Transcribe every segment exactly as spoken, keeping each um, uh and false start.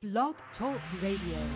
Blog Talk Radio.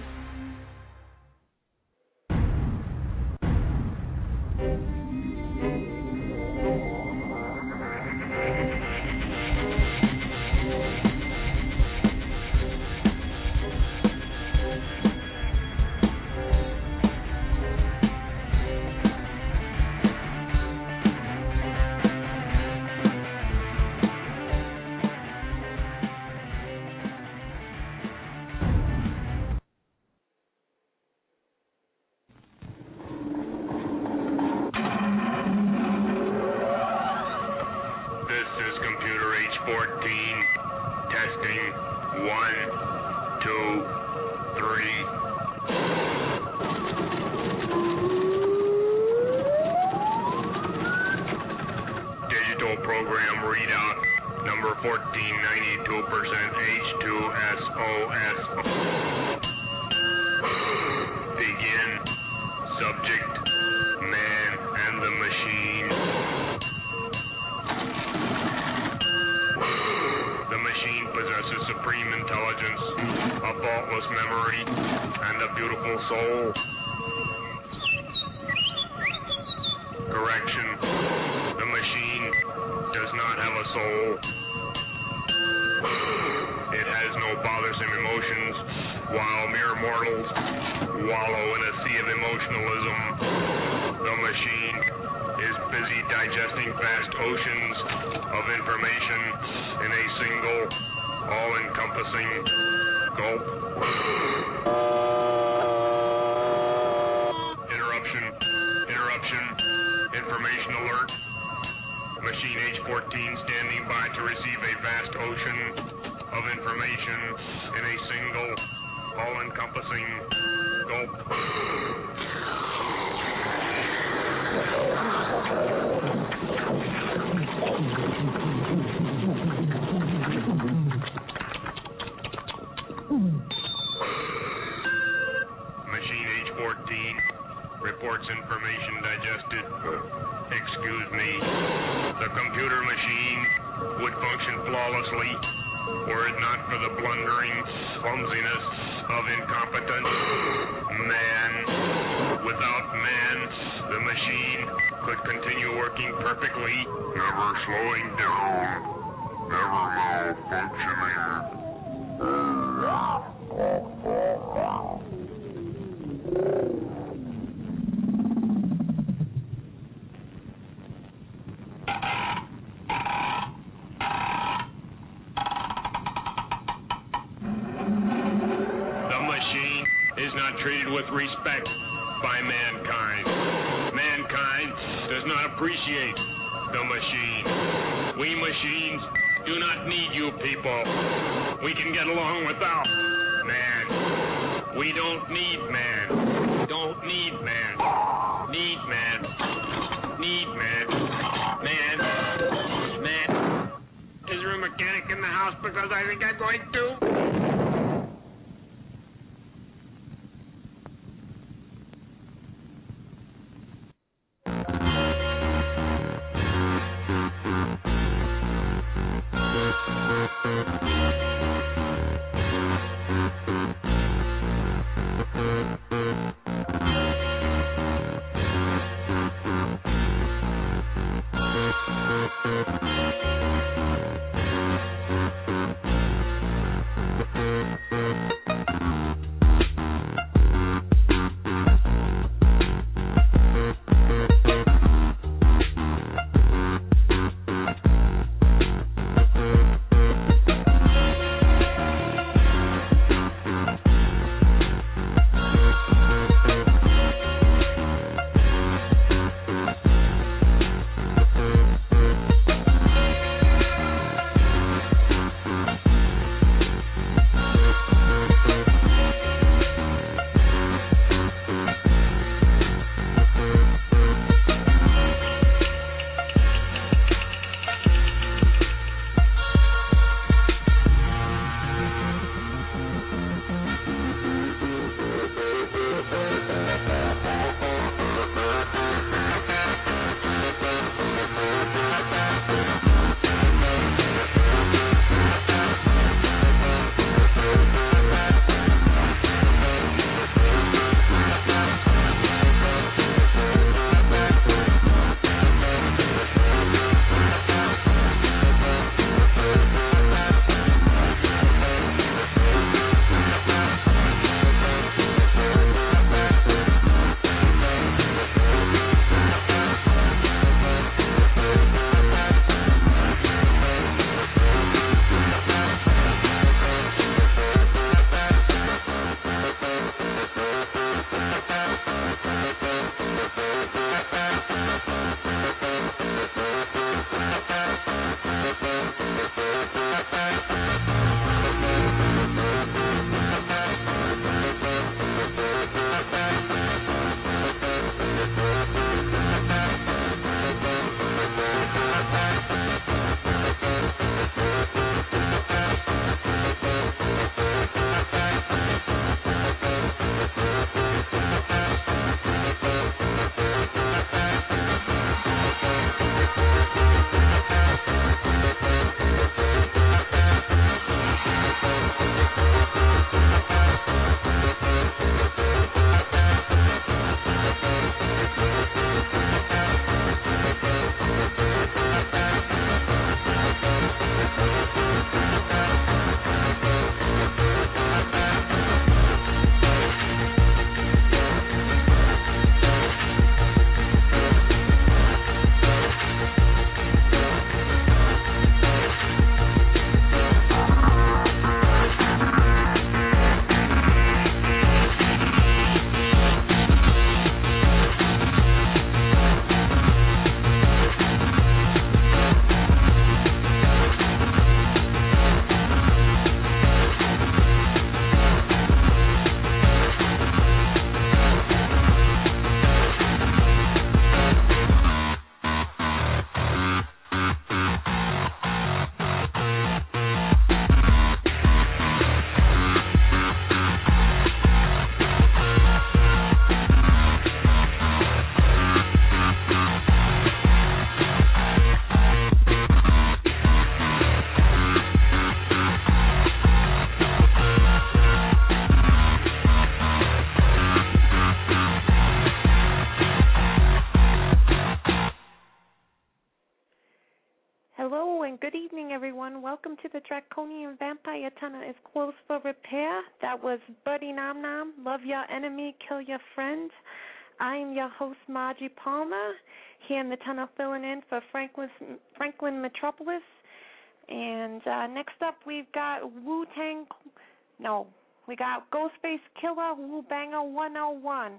welcome to the Draconian Vampire Tunnel is closed for repair. That was Buddy Nom Nom, Love Your Enemy, Kill Your Friend. I am your host, Margie Palmer, here in the tunnel filling in for Franklin, Franklin Metropolis. And uh, next up, we've got Wu-Tang, no, we got Ghostface Killer, Wu-Banger one oh one.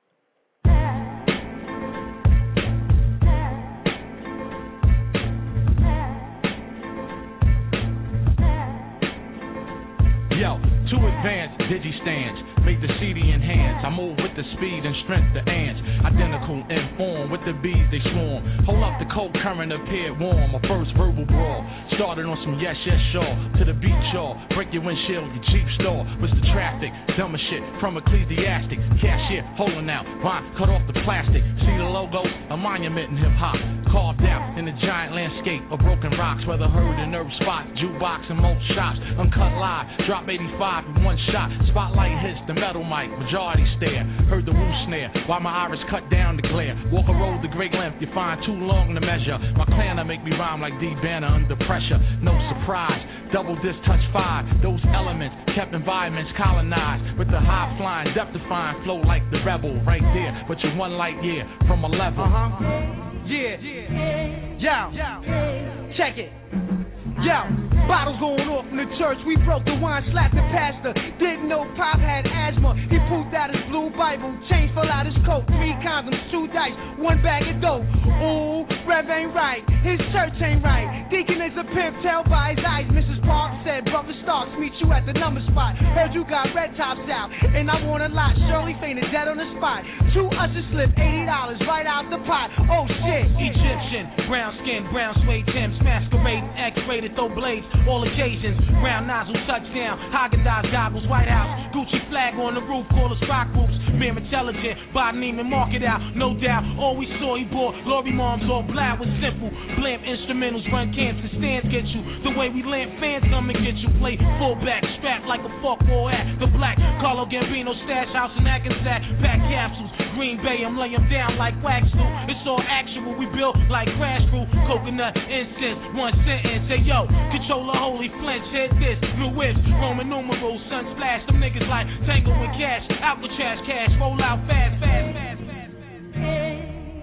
Yo, too advanced, digi-stands, make the C D enhance. I move with the speed and strength the ants. Identical in form, with the bees they swarm. Hold up, the cold current appeared warm. My first verbal brawl started on some yes, yes, sure. To the beat, y'all, break your windshield, your Jeep store. Was the traffic, dumber shit from ecclesiastic. Cashier, holding out, vine, cut off the plastic. See the logo, a monument in hip-hop. Carved out in the giant landscape of broken rocks. Whether heard in nerve spot, jukebox, and most shops. Uncut live, drop eighty-five in one shot. Spotlight hits the metal mic, majority stare. Heard the woo snare, while my iris cut down the glare. Walk a road to great length, you find too long to measure. My clan I make me rhyme like D Banner under pressure. No surprise, double disc touch five. Those elements kept environments colonized. With the high flying, depth defying flow like the rebel. Right there, but you're one light year from a level. Uh-huh. Yeah, yo, check it. Yo, bottles going off in the church. We broke the wine, slapped the pastor. Didn't know Pop had asthma. He pulled out his blue Bible, chain fell out his coat. Three condoms, two dice, one bag of dope. Ooh, Rev ain't right, his church ain't right. Deacon is a pimp, tell by his eyes. Missus Park said, Brother Starks, meet you at the number spot. Heard you got red tops out, and I want a lot. Shirley fainted dead on the spot. Two ushers slipped eighty dollars right out the pot. Oh shit. Egyptian, brown skin, brown suede Timbs, masquerading, X-rated, throw blades, all occasions. Brown nozzle, touchdown, Haagen-Dazs goggles, White House, Gucci flag on the roof, call us rock groups. Being intelligent, by Neiman, mark it out, no doubt. All we saw, he bought Lori Moms, all black was simple. Blimp instrumentals, run camps and stands get you. The way we lamp fans come and get you. Play fullback, strapped like a fuck war at the black. Carlo Gambino stash house in Hackensack, pack capsules. Green Bay, I'm laying down like wax glue. It's all actual, we built like grass crew. Coconut incense, one sentence. Say yo, controller holy flinch, hit this. New whips, Roman numerals, sun splash. Them niggas like Tango and Cash, Alcatraz cash, roll out fast, fast, fast, fast, fast.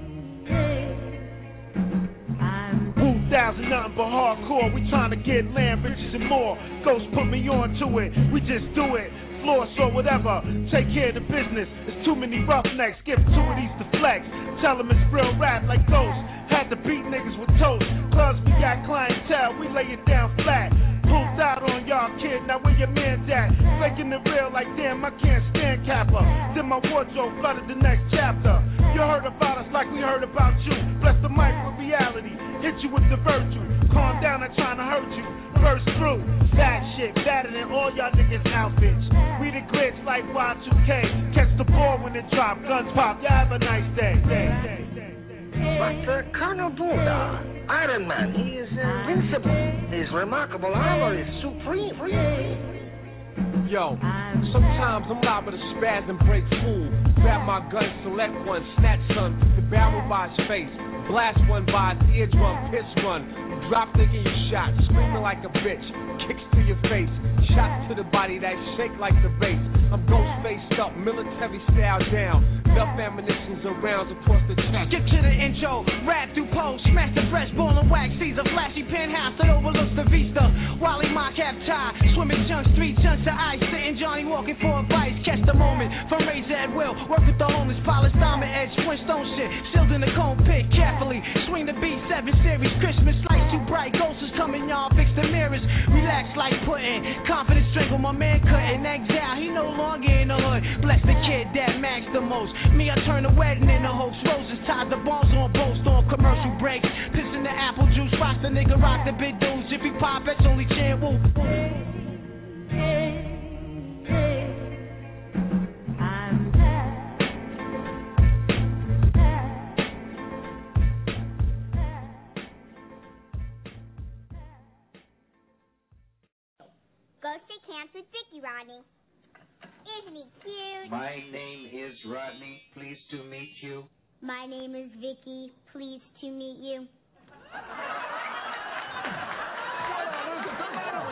Woo thousand, nothing but hardcore. We trying to get land, riches and more. Ghost put me on to it, we just do it. Floss or whatever, take care of the business. There's too many roughnecks, give two of these to flex. Tell them it's real rap like Ghost. Had to beat niggas with toast. Clubs we got clientele, we lay it down flat. Pulled out on y'all, kid, now where your man's at? Faking it real like damn, I can't stand Kappa. Then my wardrobe flooded the next chapter. You heard about us like we heard about you. Bless the mic with reality, hit you with the virtue. Calm down, I'm trying to hurt you. Burst through, bad shit, better than all y'all niggas outfits. We the grits like Y two K. Catch the ball when it drop, guns pop, y'all have a nice day. day, day, day, day. But uh, Colonel Buddha, Iron Man, he is invincible. His remarkable armor is supreme. Yo, sometimes I'm liable to spaz and break fool. Grab my gun, select one, snatch some, the barrel by his face. Blast one by his eardrum, piss one. Drop nigga you shot, screaming like a bitch. Kicks to your face, shots to the body that shake like the bass. I'm ghost faced up, military style down. Enough ammunitions and rounds across the chest. Get to the intro, rap through pose, smash the fresh ball and wax. Sees a flashy penthouse that overlooks the vista. Wally my cap tie, swimming chunks, three chunks of ice. Sitting Johnny walking for advice. Catch the moment from razor at will. Work with the homeless, polished diamond edge, Flintstone shit. Sealed in the cone pit, carefully. Swing the B seven series, Christmas lights too bright. Ghosts is coming, y'all fix the mirrors. Relax like pudding, confidence strangle my man couldn't exile. He no longer in the hood. Bless the kid that max the most. Me, I turn the wedding into hoax. Roses tied the balls on boats on commercial breaks. Pissing the apple juice, watch the nigga rock the big dudes. If he pop, that's only chant woo. Go to camp with Vicky, Rodney. Isn't he cute? My name is Rodney. Pleased to meet you. My name is Vicky. Pleased to meet you.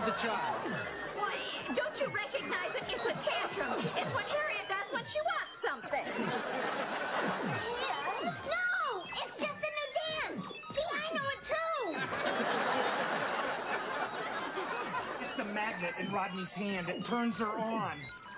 the child. Why, don't you recognize it? It's a tantrum. It's what Harriet does when she wants something. No, it's just a new dance. See, I know it too. It's the magnet in Rodney's hand. It turns her on.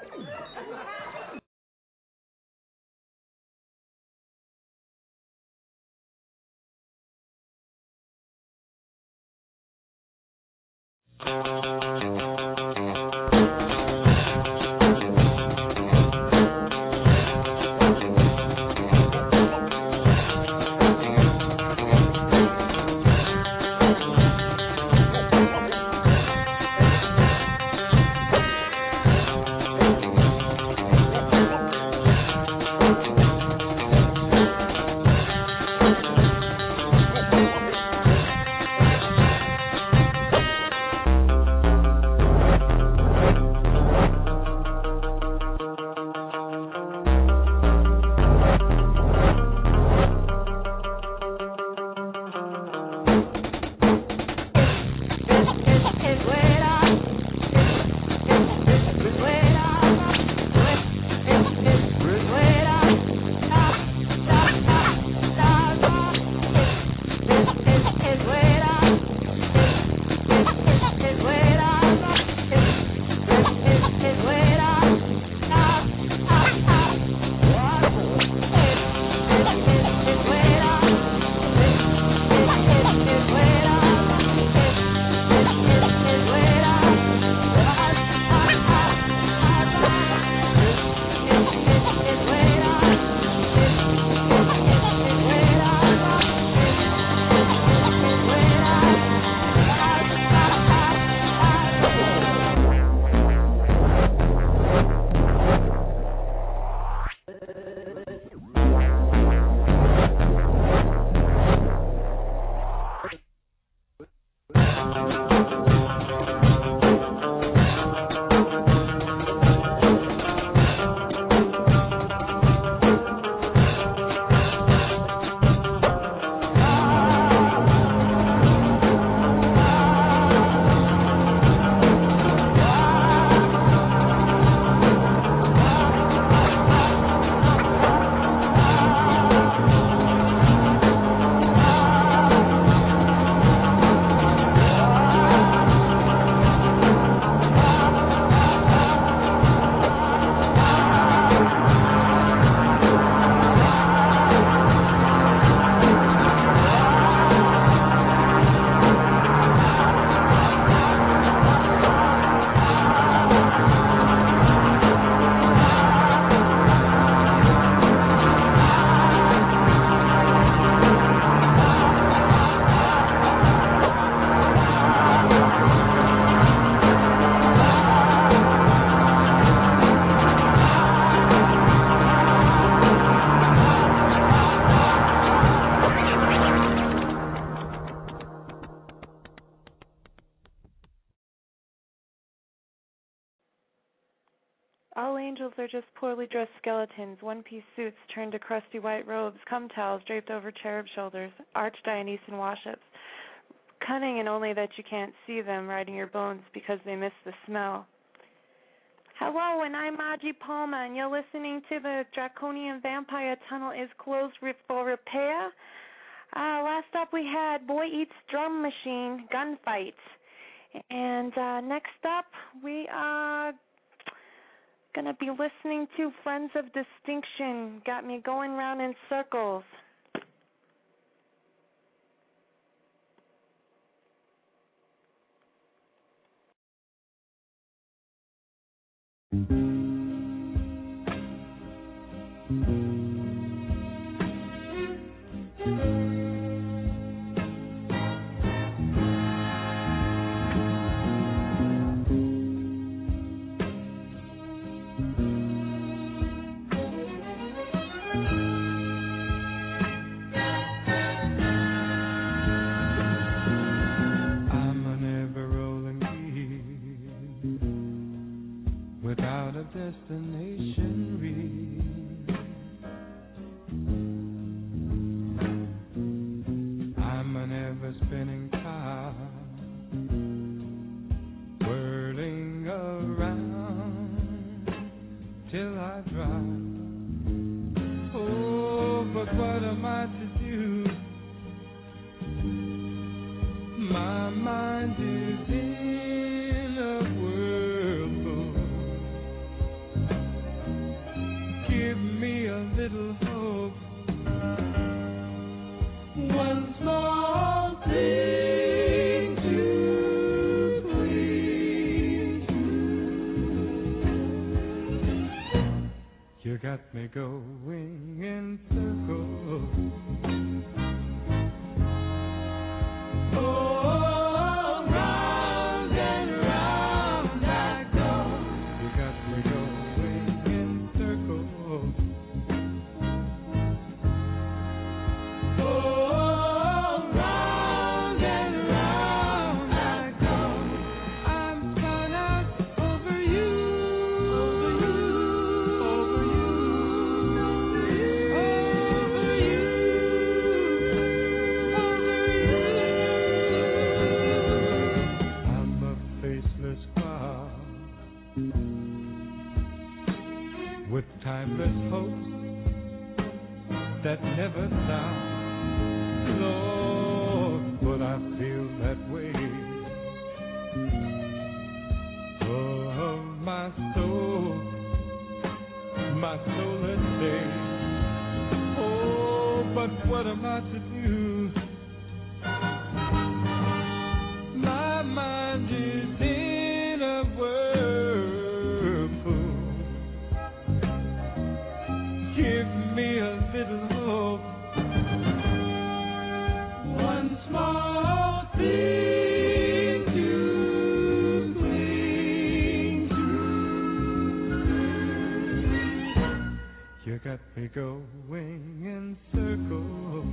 All angels are just poorly dressed skeletons, one-piece suits turned to crusty white robes, cum towels draped over cherub shoulders, arch-Dionysian washups, cunning and only that you can't see them, riding your bones because they miss the smell. Hello, and I'm Margie Palmer, and you're listening to the Draconian Vampire Tunnel is closed for repair. Uh, last up we had Boy Eats Drum Machine, Gunfight. And uh, next up we are going to be listening to Friends of Distinction, Got Me Going Round in Circles. Destination reach. I'm an ever-spinning car till I drop. Oh, but what am I to do? My mind is in a whirlpool. Give me a little hope. One small thing to cling to. You got me going in circles. Oh, round and round I go. You got me going in circles. Oh, round and round I go. I'm spun out over you, over you, over you, over you, over you, over you. I'm a faceless cloud with timeless hopes that never stop. Lord, but I feel that way. Oh, my soul, my soul has stayed. Oh, but what am I to do? My mind is in a whirlpool. Give me a little hope. One small thing to cling to. You got me going in circles.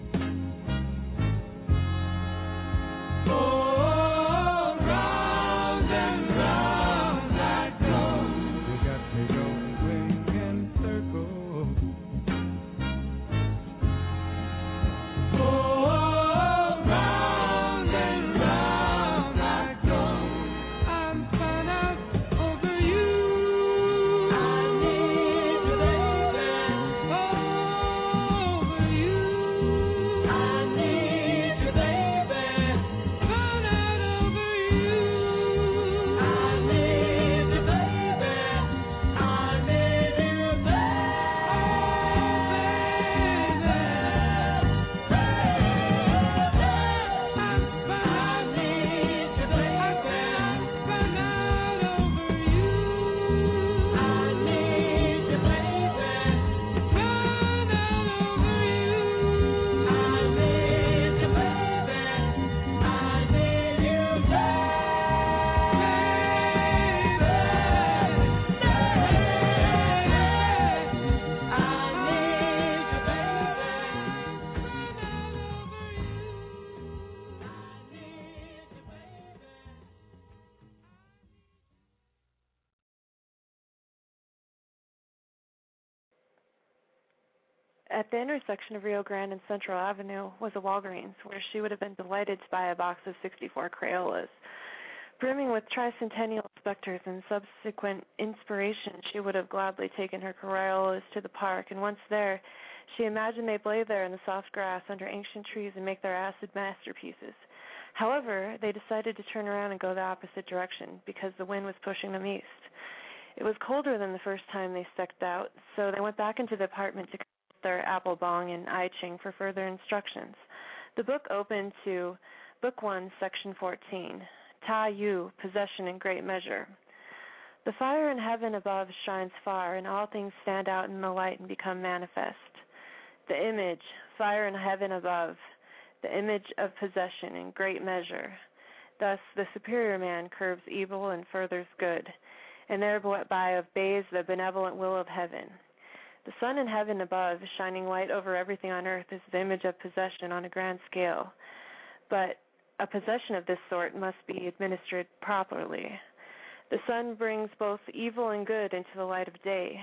Oh, round and round I go. You got me going in circles. Oh, round and round I go. I'm spun out over you. I need you, baby. Over you. I need you, baby. Spun out over you. I need you, baby. I need you, At the intersection of Rio Grande and Central Avenue was a Walgreens, where she would have been delighted to buy a box of sixty-four Crayolas. Brimming with tricentennial specters and subsequent inspiration, she would have gladly taken her Crayolas to the park, and once there, she imagined they'd lay there in the soft grass under ancient trees and make their acid masterpieces. However, they decided to turn around and go the opposite direction because the wind was pushing them east. It was colder than the first time they stepped out, so they went back into the apartment to their apple bong and I Ching for further instructions. The book opened to Book one, Section fourteen, Ta Yu, Possession in Great Measure. The fire in heaven above shines far, and all things stand out in the light and become manifest. The image, fire in heaven above, the image of possession in great measure. Thus the superior man curbs evil and furthers good, and thereby obeys the benevolent will of heaven. The sun in heaven above, shining light over everything on earth, is the image of possession on a grand scale. But a possession of this sort must be administered properly. The sun brings both evil and good into the light of day.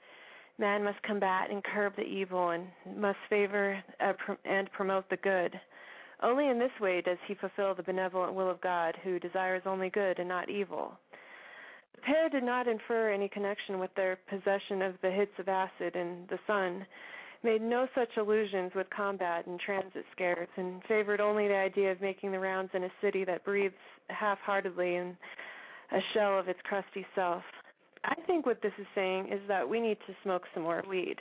Man must combat and curb the evil and must favor uh, pr- and promote the good. Only in this way does he fulfill the benevolent will of God, who desires only good and not evil. The Pear did not infer any connection with their possession of the hits of acid in The Sun, made no such allusions with combat and transit scares, and favored only the idea of making the rounds in a city that breathes half-heartedly in a shell of its crusty self. I think what this is saying is that we need to smoke some more weed.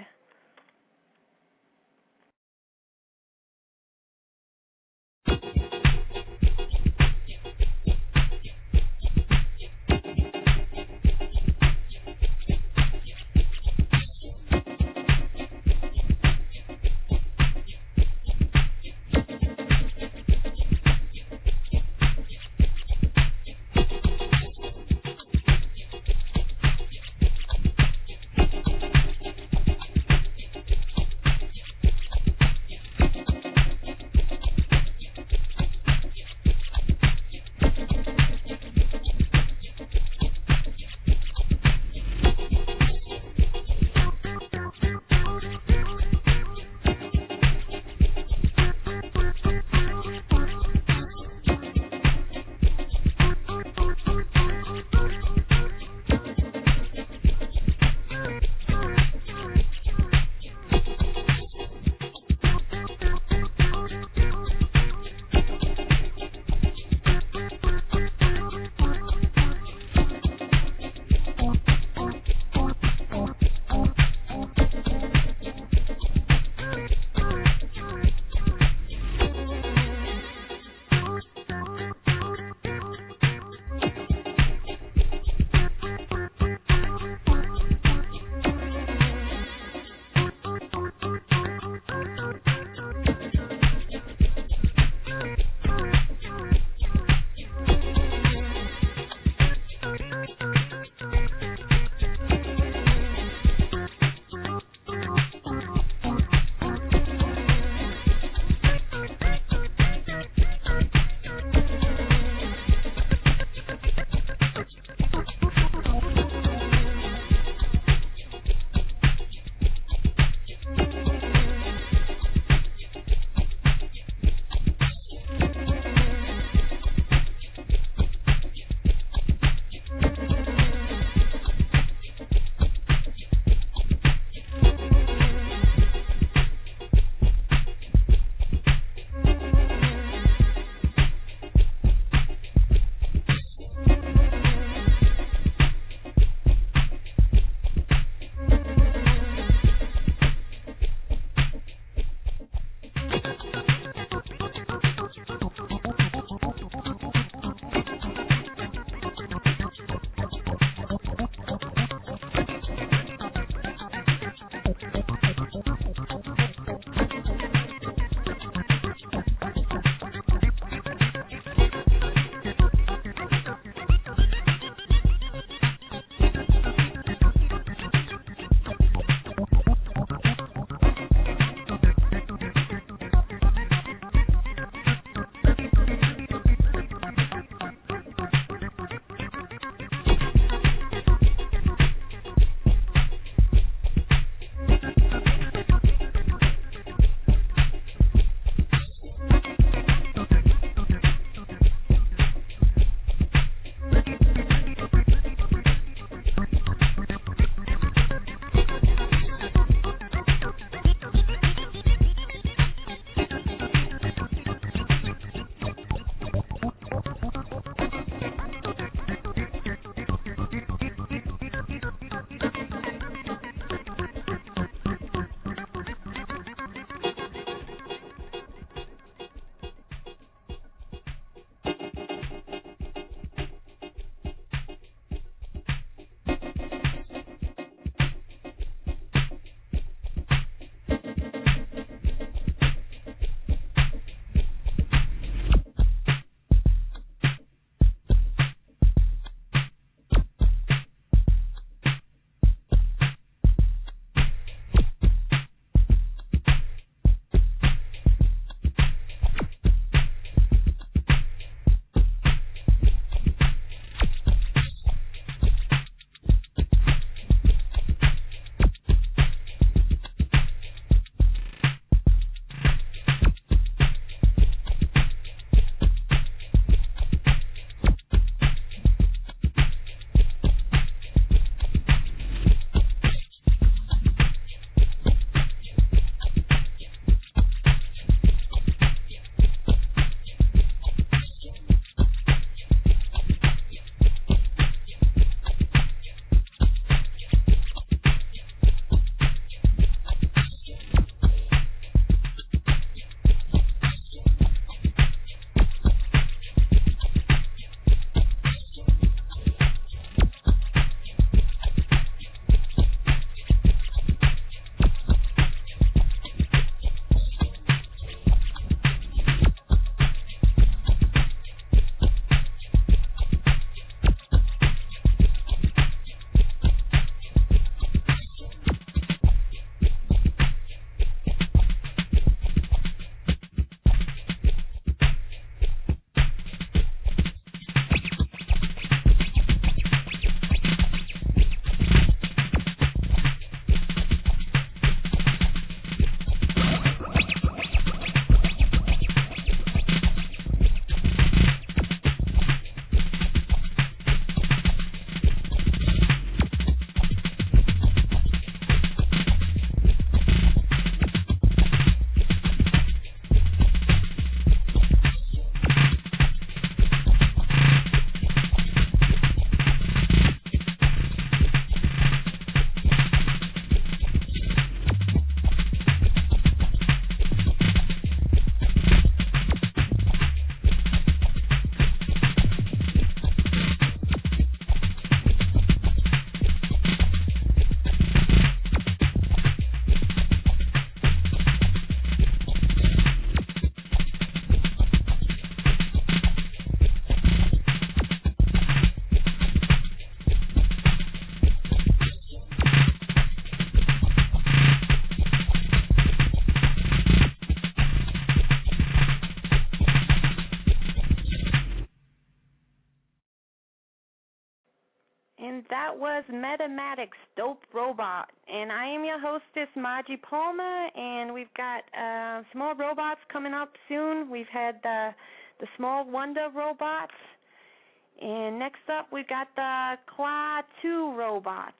that was Metamatic's Dope Robot. And I am your hostess, Margie Palmer, and we've got uh, some more robots coming up soon. We've had the, the Small Wonder robots. And next up, we've got the Claw two robot.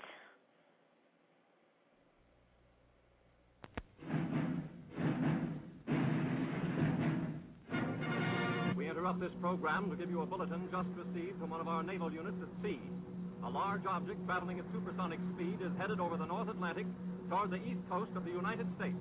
We interrupt this program to give you a bulletin just received from one of our naval units at sea. A large object traveling at supersonic speed is headed over the North Atlantic toward the east coast of the United States.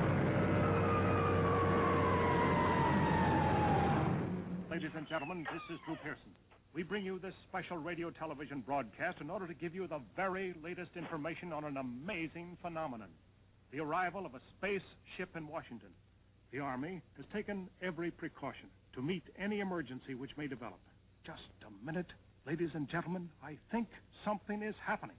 Ladies and gentlemen, this is Drew Pearson. We bring you this special radio television broadcast in order to give you the very latest information on an amazing phenomenon, the arrival of a space ship in Washington. The Army has taken every precaution to meet any emergency which may develop. Just a minute, ladies and gentlemen, I think something is happening.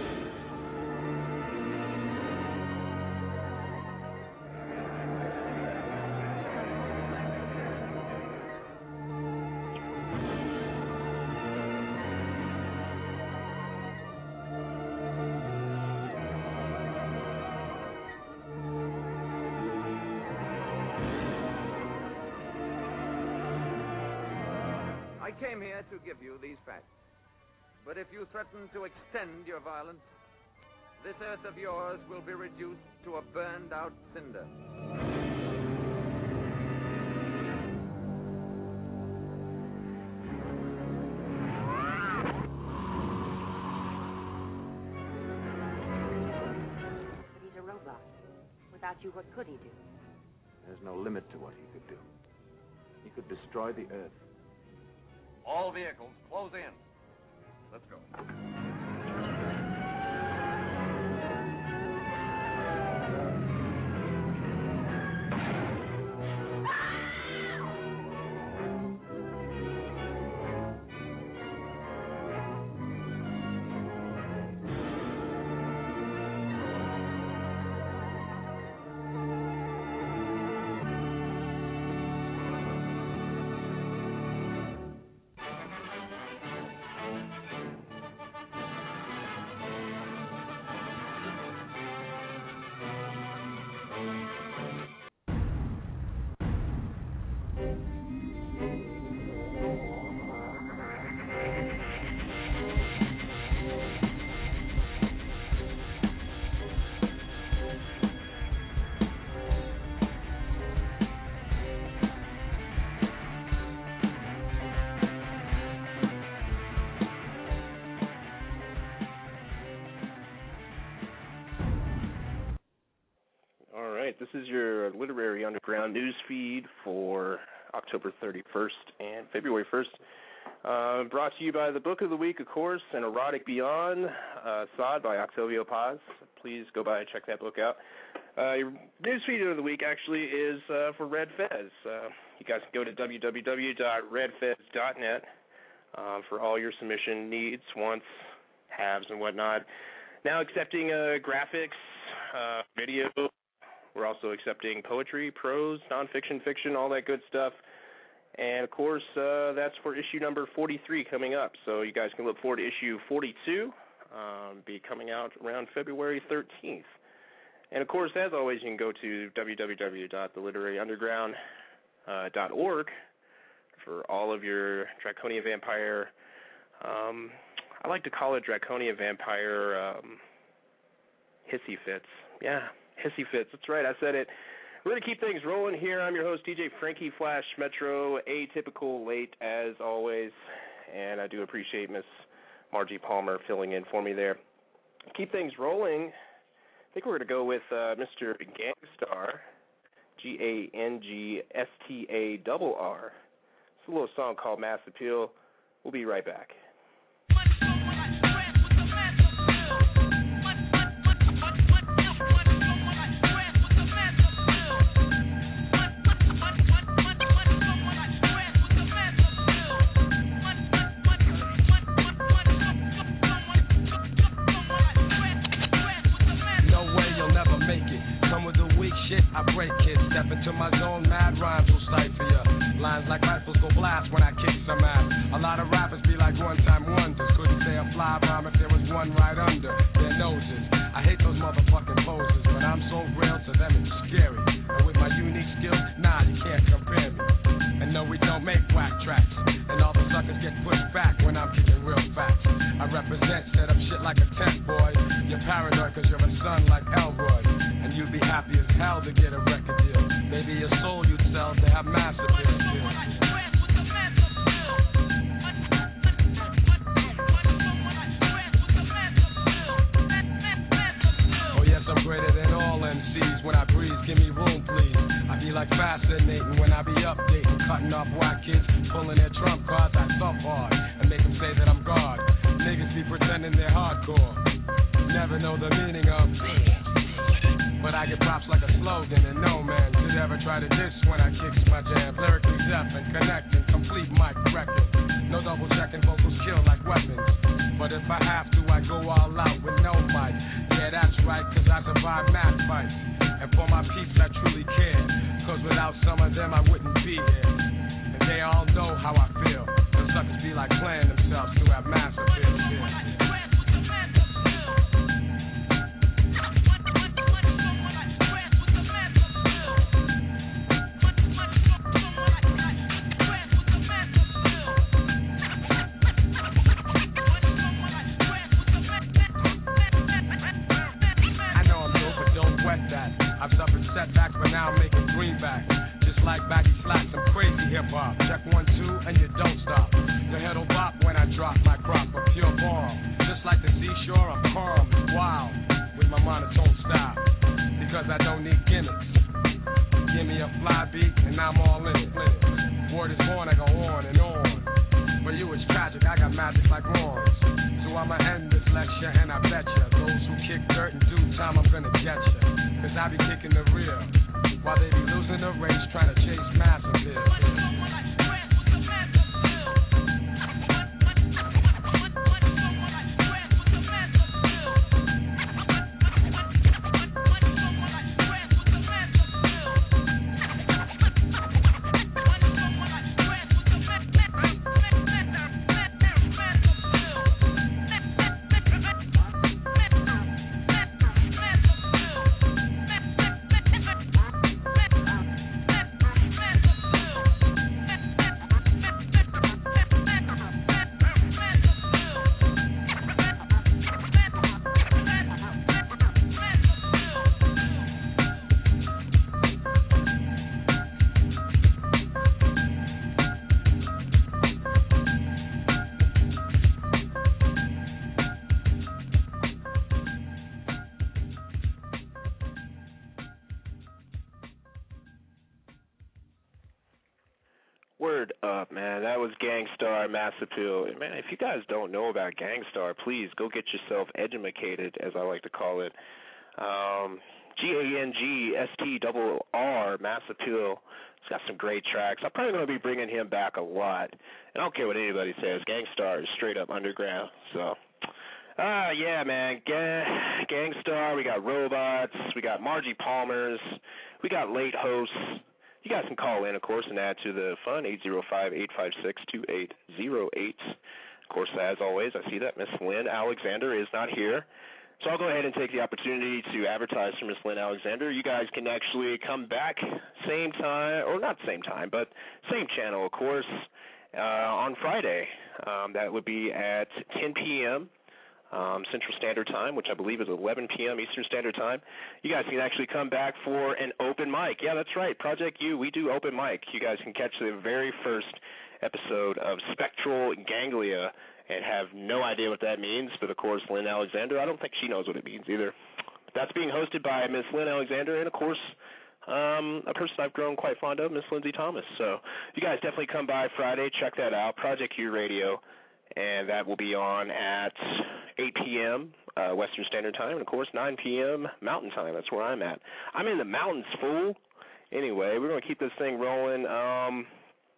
I came here to give you these facts. But if you threaten to extend your violence, this earth of yours will be reduced to a burned-out cinder. But he's a robot. Without you, what could he do? There's no limit to what he could do. He could destroy the earth. All vehicles, close in. Let's go. This is your Literary Underground news feed for October thirty-first and February first. Uh, brought to you by the Book of the Week, of course, and Erotic Beyond, uh, Sod by Octavio Paz. Please go by and check that book out. Uh, your news feed of the week actually is uh, for Red Fez. Uh, you guys can go to w w w dot red fez dot net uh, for all your submission needs, wants, haves, and whatnot. Now accepting uh, graphics, uh, video. We're also accepting poetry, prose, nonfiction, fiction, all that good stuff. And, of course, uh, that's for issue number forty-three coming up. So you guys can look forward to issue forty-two, um, be coming out around February thirteenth. And, of course, as always, you can go to w w w dot the literary underground dot org for all of your Draconia Vampire, um, I like to call it Draconia Vampire um, hissy fits. Yeah. Hissy fits. That's right. I said it. We're going to keep things rolling here. I'm your host, D J Frankie Flash Metro, atypical late as always, and I do appreciate Miss Margie Palmer filling in for me there. Keep things rolling. I think we're going to go with uh, Mister Gangstar, G A N G S T A R R. It's a little song called Mass Appeal. We'll be right back. I break it, step into my zone, mad rhymes will stifle ya. Lines like rifles go blast when I kick some ass. A lot of rappers be like one-time wonders, couldn't say a fly rhyme if there was one right under their noses. I hate those motherfucking poses, but I'm so real to them it's scary. And with my unique skills, nah, you can't compare me. And no, we don't make whack tracks. And all the suckers get pushed back when I'm kicking real facts. I represent, set up shit like a tent, boy. You're paranoid cause you're a son like Elroy. And you'd be happy as hell to get a record deal. Maybe your soul you'd sell to have massive appeal. Oh yes, I'm greater than all M Cs. When I breathe, give me room, please. I be like fascinating when I be updating, cutting off white kids, pulling their trump cards. I thump hard and make them say that I'm God. Niggas be pretending they're hardcore, never know the meaning of. But I get props like a slogan, and no man could ever try to diss when I kicks my jam. Lyrically deaf and connecting, complete mic record. No double checking, vocals kill like weapons. But if I have to, I go all out with no mic. Yeah, that's right, cause I survive math fights. And for my peeps, I truly care. Cause without some of them, I wouldn't be here. And they all know how I feel. The suckers be like playing themselves to have massive appeal. I've suffered setbacks, but now I'm making greenbacks. Just like baggy slacks, I'm crazy hip-hop. Check one, two, and you don't stop. The head'll bop when I drop my crop of pure ball. Just like the seashore, I'm calm, wild, with my monotone style. Because I don't need gimmicks. Give me a fly beat, and I'm all in it. Word is born, I go on and on. For you it's tragic, I got magic like horns. So I'ma end this lecture, and I bet ya those who kick dirt in due time, I'm gonna get ya. Cause I be kicking the real, while they be losing the race trying to chase massive pills. Word up, man. That was Gangstar, Mass Appeal. Man, if you guys don't know about Gangstar, please go get yourself edumacated, as I like to call it. Um, G A N G S T R R, Mass Appeal. He's got some great tracks. I'm probably going to be bringing him back a lot. And I don't care what anybody says. Gangstar is straight up underground. So, ah, uh, yeah, man. Ga- Gangstar, we got Robots, we got Margie Palmers, we got late hosts. You guys can call in, of course, and add to the fun, eight zero five, eight five six, two eight zero eight. Of course, as always, I see that Miss Lynn Alexander is not here. So I'll go ahead and take the opportunity to advertise for Miss Lynn Alexander. You guys can actually come back same time, or not same time, but same channel, of course, uh, on Friday. Um, that would be at ten p.m. Um, Central Standard Time, which I believe is eleven p.m. Eastern Standard Time. You guys can actually come back for an open mic. Yeah, that's right. Project U, we do open mic. You guys can catch the very first episode of Spectral Ganglia and have no idea what that means. But, of course, Lynn Alexander, I don't think she knows what it means either. That's being hosted by Miss Lynn Alexander and, of course, um, a person I've grown quite fond of, Miss Lindsay Thomas. So you guys definitely come by Friday. Check that out, Project U Radio. And that will be on at eight p.m. Uh, Western Standard Time, and, of course, nine p.m. Mountain Time. That's where I'm at. I'm in the mountains, fool. Anyway, we're going to keep this thing rolling. Um,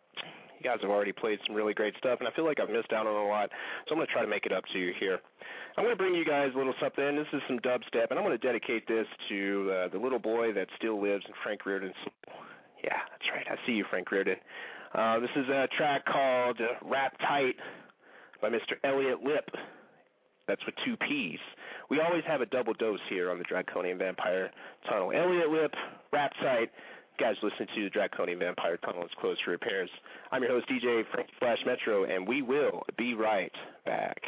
you guys have already played some really great stuff, and I feel like I've missed out on a lot, so I'm going to try to make it up to you here. I'm going to bring you guys a little something. This is some dubstep, and I'm going to dedicate this to uh, the little boy that still lives in Frank Reardon's. Yeah, that's right. I see you, Frank Reardon. Uh, this is a track called uh, Rap Tight by Mister Elliot Lip, That's with two P's. We always have a double dose here on the Draconian Vampire Tunnel. Elliot Lip, Rap Site. You guys listen to the Draconian Vampire Tunnel. It's closed for repairs. I'm your host, D J Frankie Flash Metro, and we will be right back.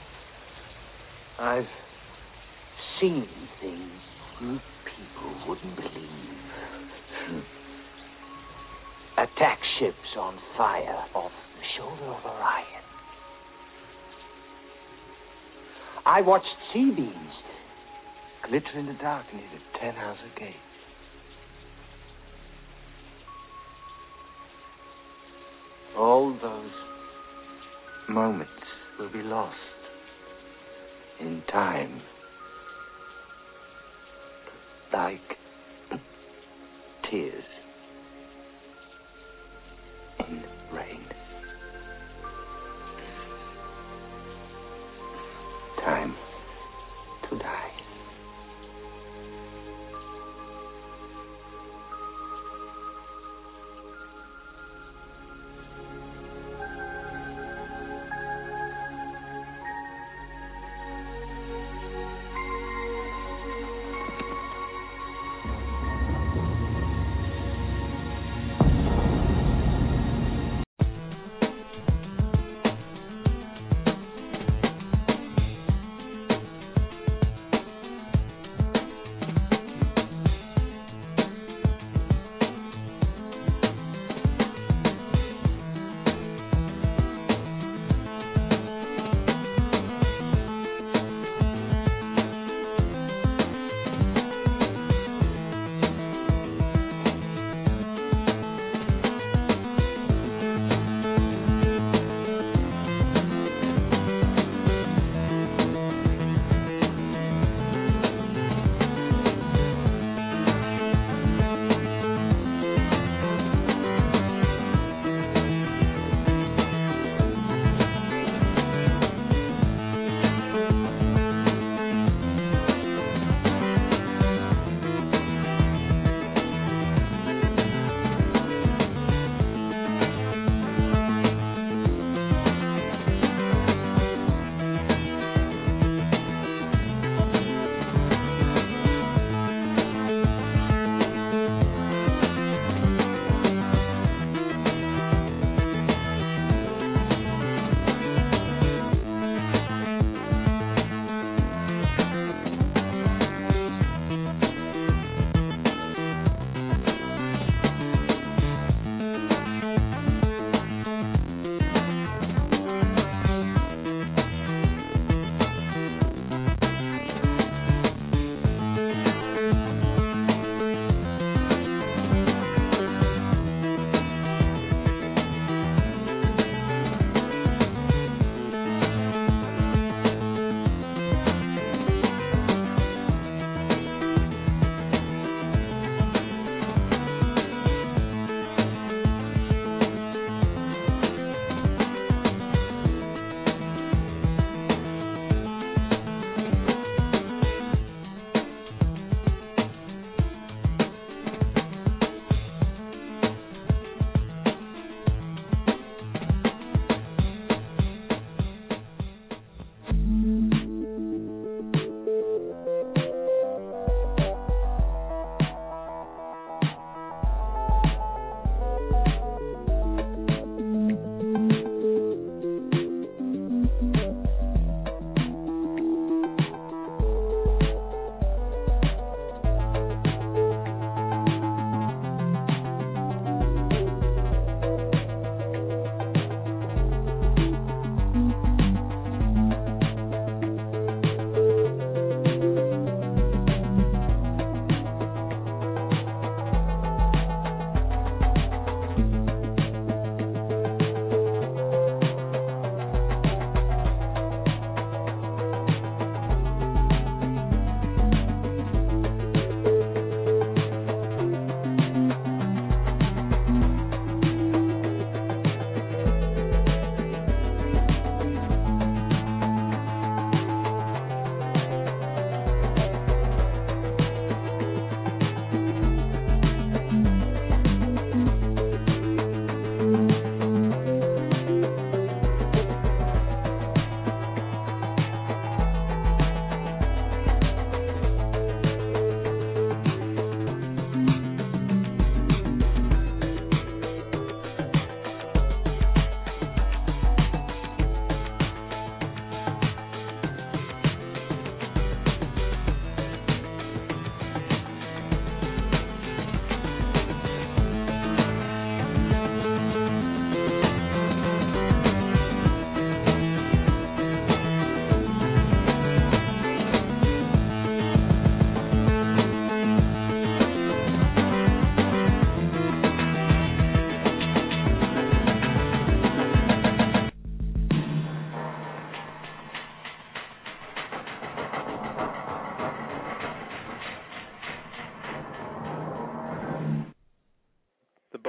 I've seen things you people wouldn't believe. Hmm. Attack ships on fire off the shoulder of Orion. I watched sea beams glitter in the dark near the Ten Hauser Gate. All those moments will be lost in time, like tears in rain. Time to die.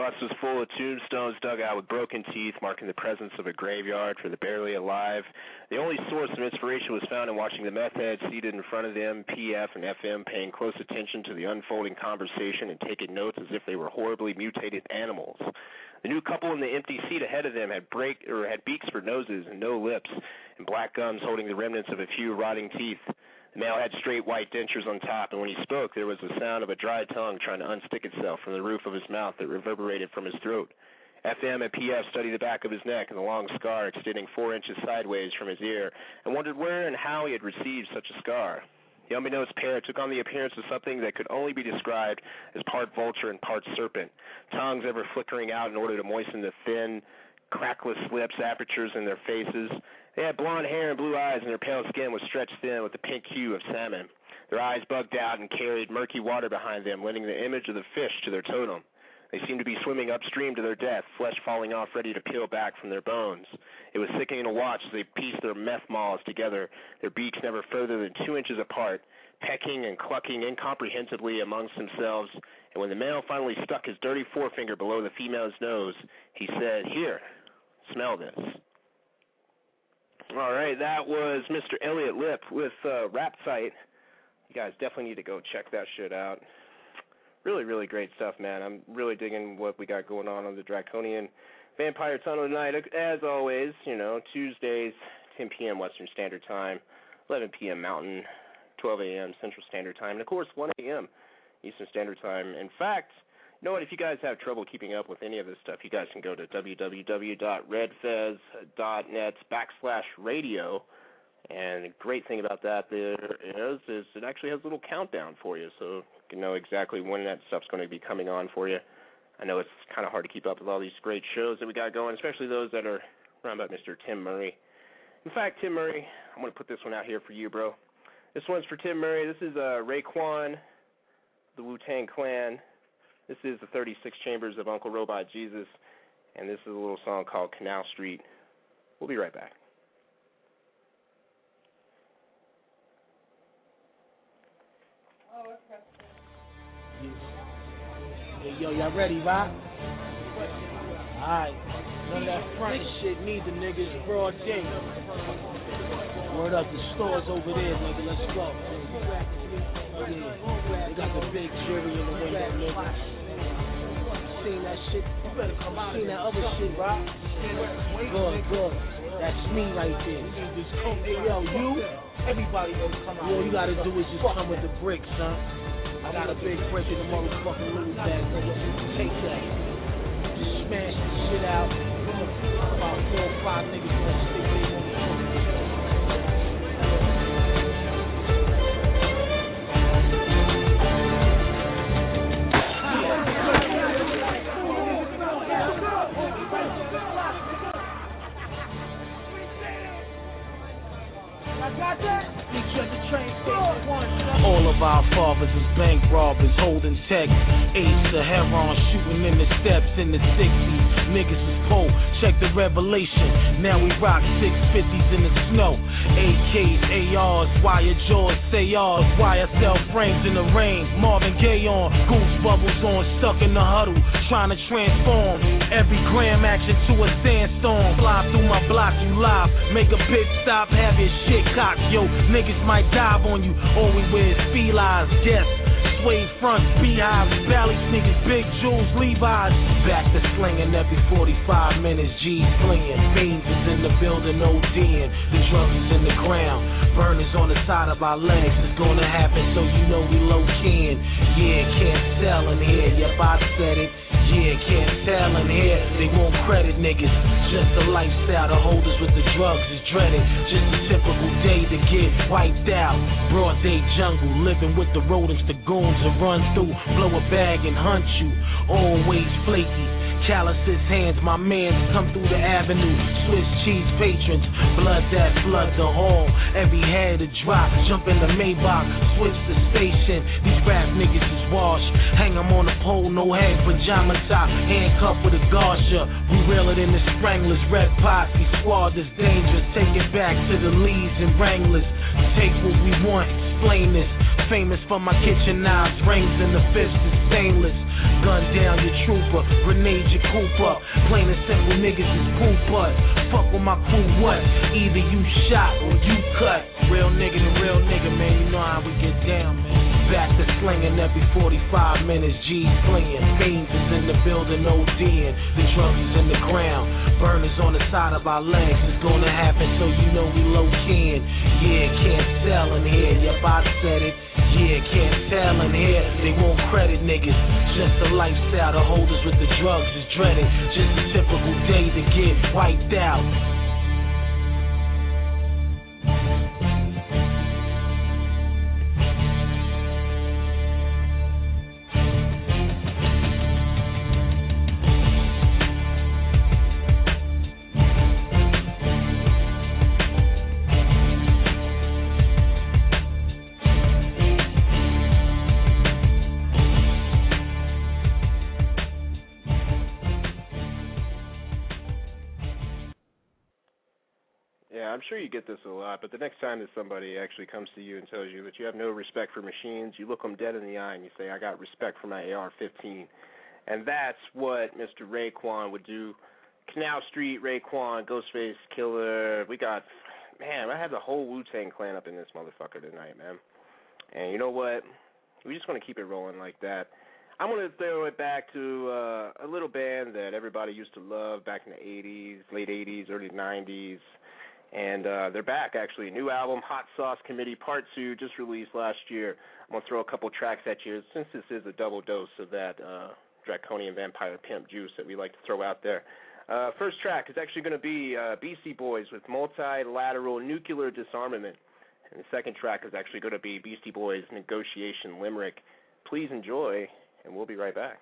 bus was full of tombstones dug out with broken teeth, marking the presence of a graveyard for the barely alive. The only source of inspiration was found in watching the meth heads seated in front of them, P F and F M, paying close attention to the unfolding conversation and taking notes as if they were horribly mutated animals. The new couple in the empty seat ahead of them had break or had beaks for noses and no lips, and black gums holding the remnants of a few rotting teeth. The male had straight white dentures on top, and when he spoke, there was the sound of a dry tongue trying to unstick itself from the roof of his mouth that reverberated from his throat. F M and P F studied the back of his neck and the long scar extending four inches sideways from his ear, and wondered where and how he had received such a scar. The unbeknownst pair took on the appearance of something that could only be described as part vulture and part serpent, tongues ever flickering out in order to moisten the thin, crackless lips, apertures in their faces. They had blonde hair and blue eyes, and their pale skin was stretched thin with the pink hue of salmon. Their eyes bugged out and carried murky water behind them, lending the image of the fish to their totem. They seemed to be swimming upstream to their death, flesh falling off ready to peel back from their bones. It was sickening to watch as they pieced their meth maws together, their beaks never further than two inches apart, pecking and clucking incomprehensibly amongst themselves, and when the male finally stuck his dirty forefinger below the female's nose, he said, "Here, smell this." All right, that was Mister Elliot Lip with uh, Rap Site. You guys definitely need to go check that shit out. Really, really great stuff, man. I'm really digging what we got going on on the Draconian Vampire Tunnel tonight. As always, you know, Tuesdays, ten p.m. Western Standard Time, eleven p.m. Mountain, twelve a.m. Central Standard Time, and, of course, one a.m. Eastern Standard Time. In fact, you know what, if you guys have trouble keeping up with any of this stuff, you guys can go to www.redfez.net backslash radio. And the great thing about that there is, is it actually has a little countdown for you, so you can know exactly when that stuff's going to be coming on for you. I know it's kind of hard to keep up with all these great shows that we got going, especially those that are run by Mister Tim Murray. In fact, Tim Murray, I'm going to put this one out here for you, bro. This one's for Tim Murray. This is uh, Raekwon, the Wu-Tang Clan. This is the thirty-six Chambers of Uncle Robot Jesus, and this is a little song called Canal Street. We'll be right back. Hey, yo, y'all ready, right? Alright. None of that front shit, neither, niggas. Broad day. Word up, the store's over there, nigga. Let's go. Yeah. They got the big jury in the window, nigga. Seen that shit? You better come out. Seen that other shit, right? Good, good. That's me right there. Hey, yo, you? Everybody gonna come out. Yo, you gotta do is just come with the bricks, son. I got a big brick in the motherfucking little bag, nigga. Take that. Just smash this shit out. About four or five niggas gonna stick it in. All of our fathers is bank robbers, holding tech. Ace of heron, shooting in the steps in the sixties. Niggas is poor, check the revelation. Now we rock six fifties in the snow. A Ks, A Rs, wire jaws, say R's. Why I sell frames in the rain. Marvin Gaye on, goose bubbles on, stuck in the huddle, trying to transform every gram action to a sandstorm. Fly through my block, you live, make a pit stop, have your shit cocked, yo. Niggas might dive on you. All we wear is felines, guess. Suede fronts, beehives, valley sneakers, big jewels, Levi's. Back to slinging every forty-five minutes, G's flinging. Beans is in the building, ODing. The drugs is in the ground. Burners on the side of our legs. It's gonna happen, so you know we low keying. Yeah, can't sell in here. Yep, I said it. Yeah, can't tell in here. They won't credit niggas. Just a lifestyle. The holders with the drugs is dreaded. Just a typical day to get wiped out. Broad day jungle, living with the rodents, the goons that run through, blow a bag and hunt you. Always flaky. Calluses hands, my mans come through the avenue. Swiss cheese patrons, blood that flood the hall. Every head a drop, jump in the Maybach, switch the station. These rap niggas is washed. Hang them on a pole, no head, pajama top, handcuffed with a gausher. We realer than the Stranglers, red posse squad is dangerous. Take it back to the Lees and Wranglers. Take what we want, explain this. Famous for my kitchen knives, rings, and the fist is stainless. gun down your trooper, grenade your coupe up. Plain and simple, niggas is poop butts. Fuck with my crew, what? Either you shot or you cut. Real nigga to real nigga, man, you know how we get down, man. Back to slinging every forty-five minutes, G's flinging. Fiends is in the building, ODing. The drugs is in the ground. Burners on the side of our legs. It's gonna happen, so you know we low keying. Yeah, can't sell in here. Yep, I said it. Yeah, can't tell in here. They won't credit niggas. Just a lifestyle. The holders with the drugs is dreaded. Just a typical day to get wiped out. I'm sure you get this a lot, but the next time that somebody actually comes to you and tells you that you have no respect for machines, you look them dead in the eye and you say, I got respect for my A R fifteen. And that's what Mister Raekwon would do. Canal Street, Raekwon, Ghostface Killer. We got, man, I have the whole Wu-Tang Clan up in this motherfucker tonight, man. And you know what? We just want to keep it rolling like that. I'm going to throw it back to uh, a little band that everybody used to love back in the eighties, late eighties, early nineties. And uh, they're back, actually. A new album, Hot Sauce Committee Part two, just released last year. I'm going to throw a couple tracks at you, since this is a double dose of that uh, draconian vampire pimp juice that we like to throw out there. Uh, first track is actually going to be uh, Beastie Boys with Multilateral Nuclear Disarmament. And the second track is actually going to be Beastie Boys Negotiation Limerick. Please enjoy, and we'll be right back.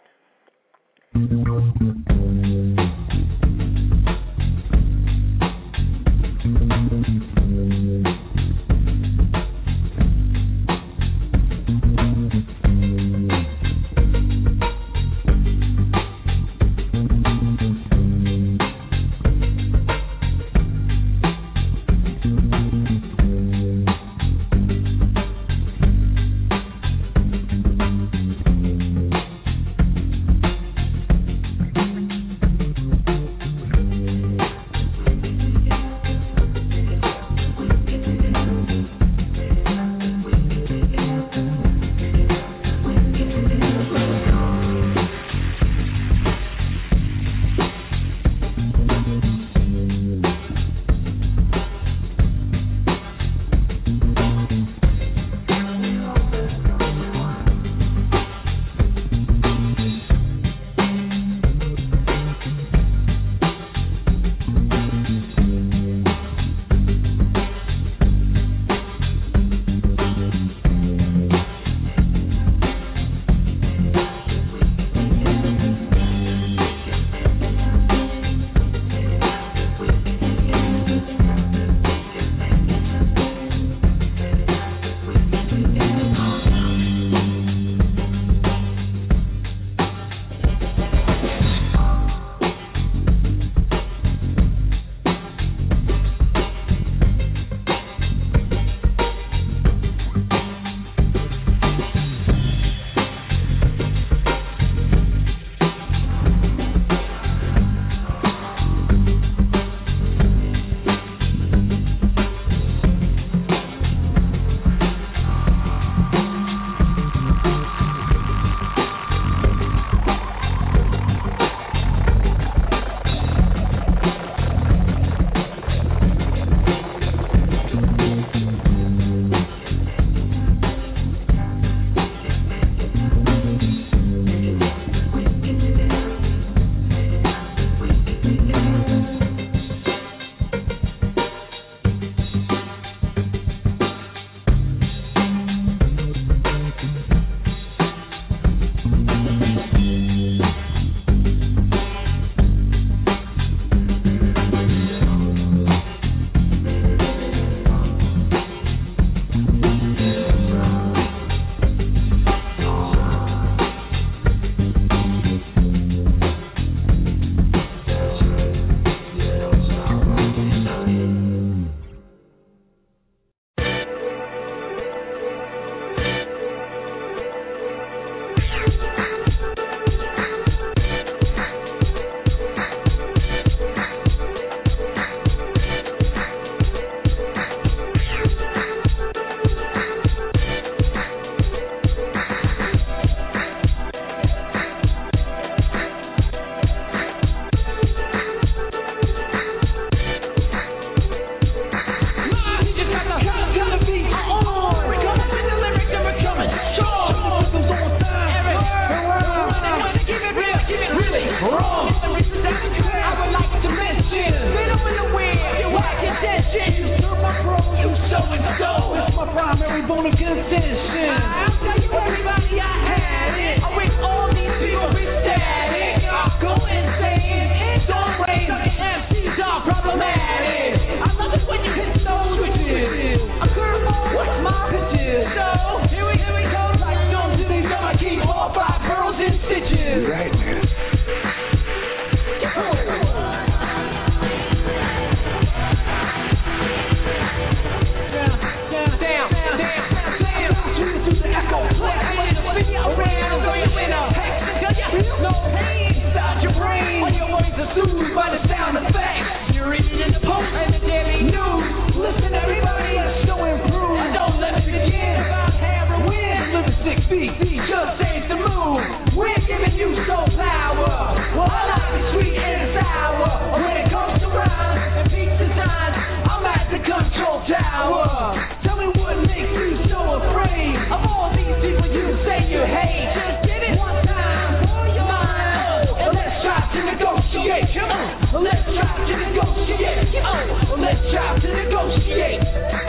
speak, just ain't the move. We're giving you soul power. Well, I like it sweet and sour. When it comes to rhymes and beat designs, I'm at the control tower. Tell me what makes you so afraid of all these people you say you hate. Just get it one time for your mind. And let's try to negotiate. Come on, let's try to negotiate. Oh, let's try to negotiate.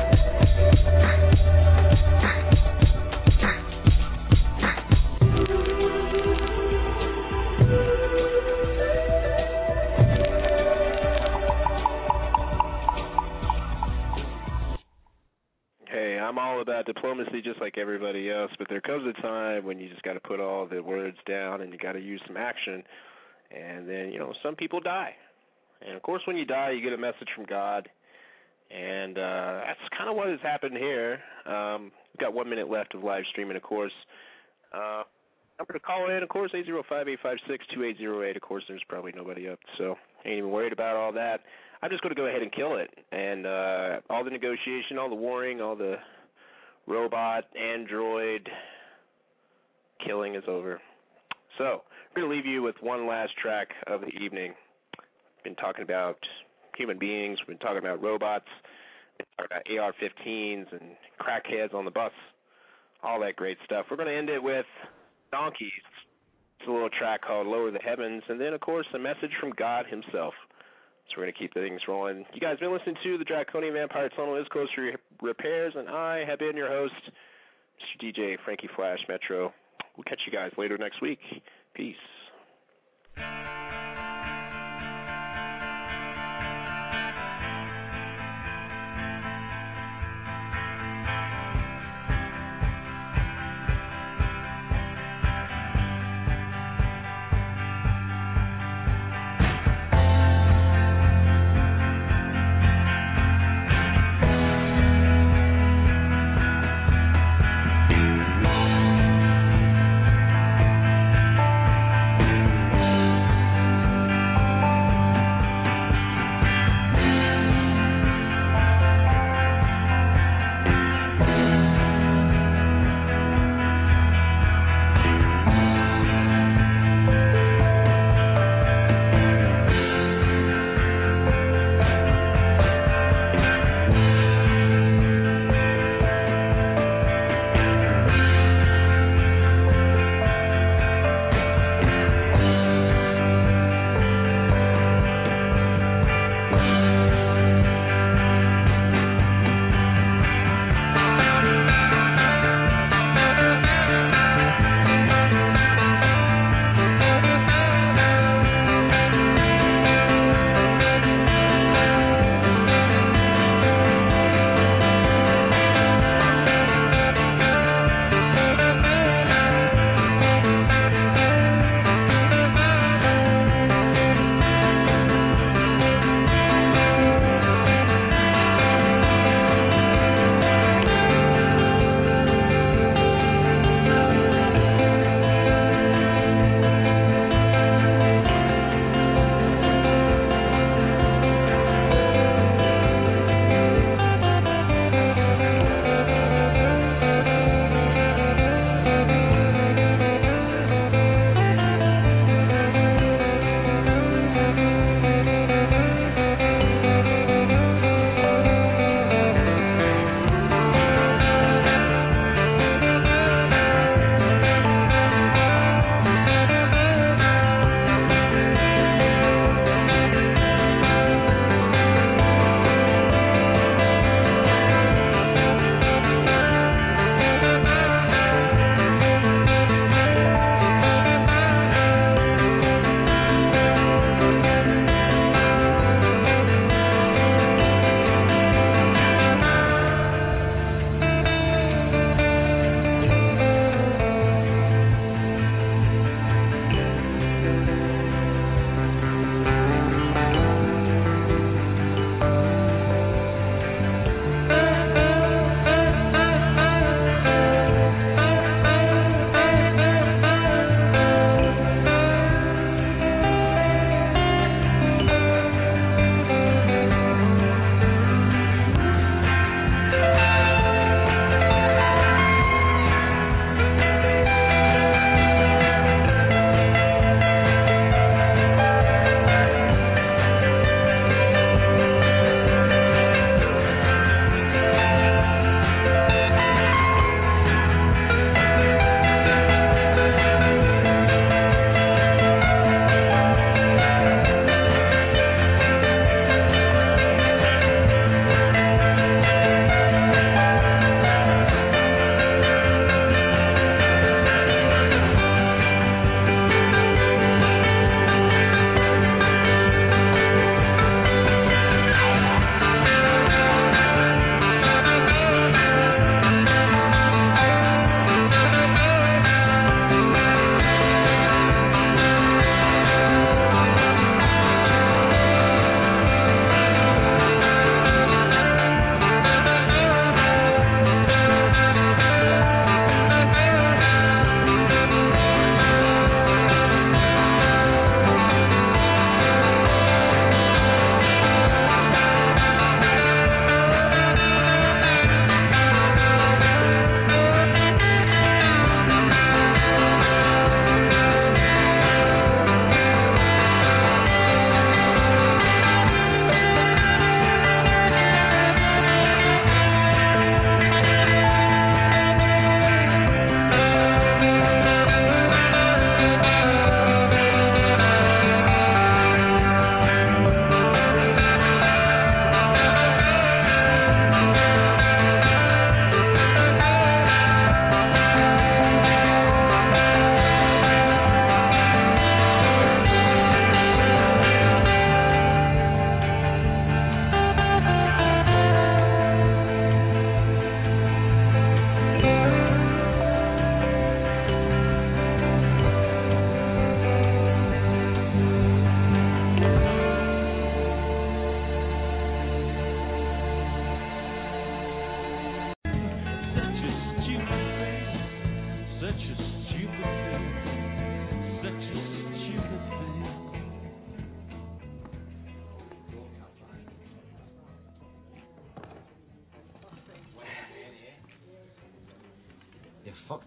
Hey, I'm all about diplomacy just like everybody else, but there comes a time when you just got to put all the words down and you got to use some action, and then, you know, some people die. And, of course, when you die, you get a message from God, and uh, that's kind of what has happened here. Um, we've got one minute left of live streaming, of course. Uh, number to call in, of course, eight zero five, eight five six, two eight zero eight. Of course, there's probably nobody up, so ain't even worried about all that. I'm just going to go ahead and kill it. And uh, all the negotiation, all the warring, all the robot, android killing is over. So we're going to leave you with one last track of the evening. We've been talking about human beings. We've been talking about robots. We've been talking about A R fifteens and crackheads on the bus, all that great stuff. We're going to end it with Donkeys. It's a little track called Lower the Heavens. And then, of course, a message from God himself. So we're going to keep things rolling. You guys have been listening to the Draconian Vampire Tunnel is close to repairs, and I have been your host, Mister D J Frankie Flash Metro. We'll catch you guys later next week. Peace.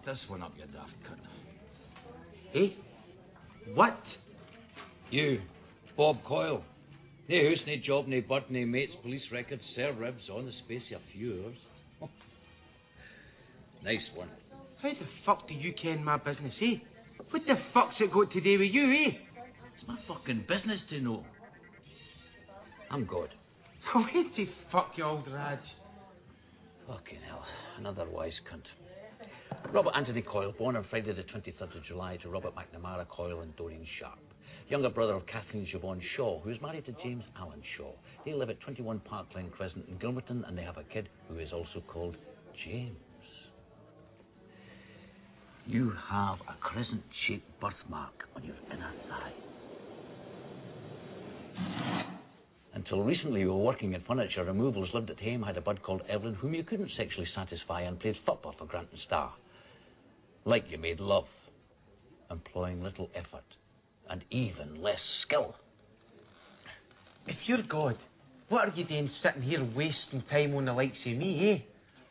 this one up, you daft cunt. Hey? What? You, Bob Coyle. No house, no job, no bird, no mates, police records, serve ribs on the space of a few hours. Nice one. How the fuck do you ken my business, eh? What the fuck's it got to do with you, eh? It's my fucking business to know. I'm good. Where the fuck, you old Raj? Fucking hell, another wise cunt. Robert Anthony Coyle, born on Friday the twenty-third of July to Robert McNamara Coyle and Doreen Sharp. Younger brother of Kathleen Siobhan Shaw, who is married to James Allen Shaw. They live at twenty-one Parkland Crescent in Gilmerton, and they have a kid who is also called James. You have a crescent-shaped birthmark on your inner thigh. Until recently, you were working in furniture removals, lived at home, had a bud called Evelyn, whom you couldn't sexually satisfy, and played football for Granton Star. Like you made love, employing little effort, and even less skill. If you're God, what are you doing sitting here wasting time on the likes of me, eh?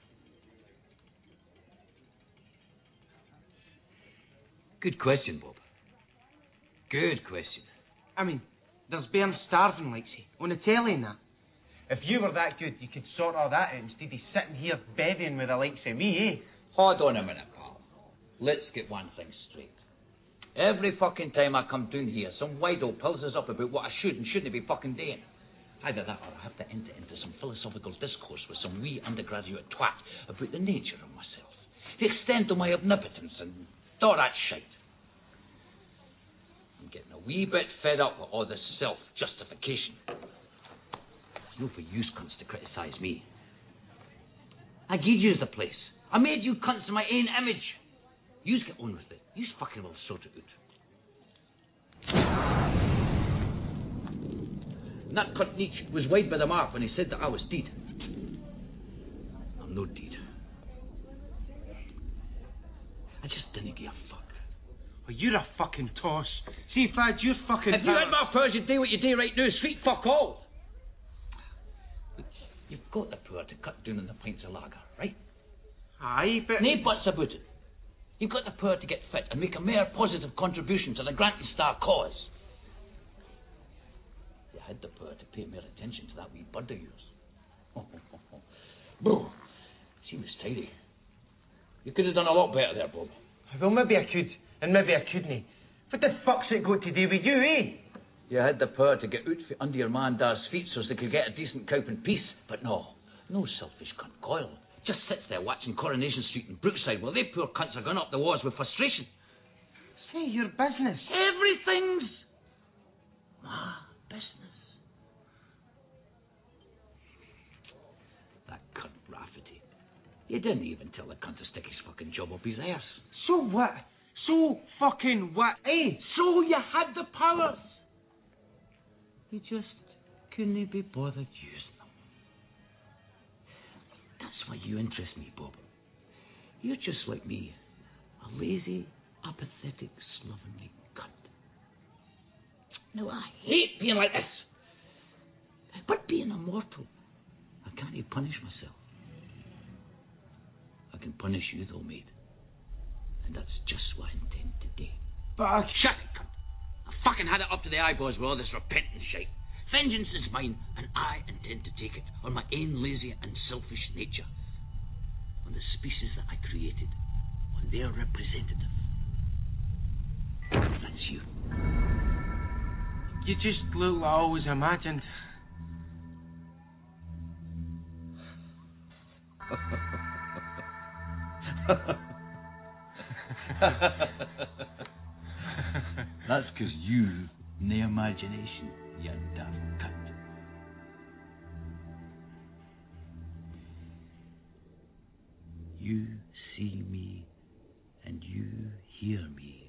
Good question, Bob. Good question. I mean, there's Bairn starving, like say, on the telly and that. If you were that good, you could sort all that out instead of sitting here bedding with the likes of me, eh? Hold on a minute, pal. Let's get one thing straight. Every fucking time I come down here, some wide-o pulls us up about what I should and shouldn't be fucking doing. Either that or I have to enter into some philosophical discourse with some wee undergraduate twat about the nature of myself, the extent of my omnipotence and all that shite. I'm getting a wee bit fed up with all this self-justification. It's no for use cunts to criticise me. I gave you the place. I made you cunts in my own image. Yous get on with it. Yous fucking will sort it out. And that cunt Nietzsche was wide by the mark when he said that I was dead. I'm no dead. I just didn't give a fuck. Well, you're a fucking toss. See, Fad, you're fucking... If you had my powers, you'd do what you do right now. Sweet fuck all. But you've got the power to cut down on the pints of lager, right? Aye, but... No buts about it. You've got the power to get fit and make a mere positive contribution to the Granton Star cause. You had the power to pay more attention to that wee bud of yours. Oh, oh, oh, oh. Bro, she was tidy. You could have done a lot better there, Bob. Well, maybe I could, and maybe I couldn't. What the fuck's it got to do with you, eh? You had the power to get out from under your man Dar's feet so they could get a decent cope in peace, but no, no selfish cunt Coyle. Just sits there watching Coronation Street and Brookside while they poor cunts are going up the walls with frustration. Say, your business. Everything's my business. That cunt Rafferty. You didn't even tell the cunt to stick his fucking job up his arse. So what? So fucking what, eh? So you had the powers. You just couldn't be bothered using them. That's why you interest me, Bob. You're just like me, a lazy, apathetic, slovenly cunt. Now, I hate being like this. But being immortal, I can't punish myself. I can punish you, though, mate. And that's just what I intend to do. But I... Shut it, cunt. I fucking had it up to the eyeballs with all this repentant shite. Vengeance is mine, and I intend to take it on my own lazy and selfish nature. On the species that I created. On their representative. That's you. You just look like I always imagined. That's because you, no imagination, you daft cunt. You see me and you hear me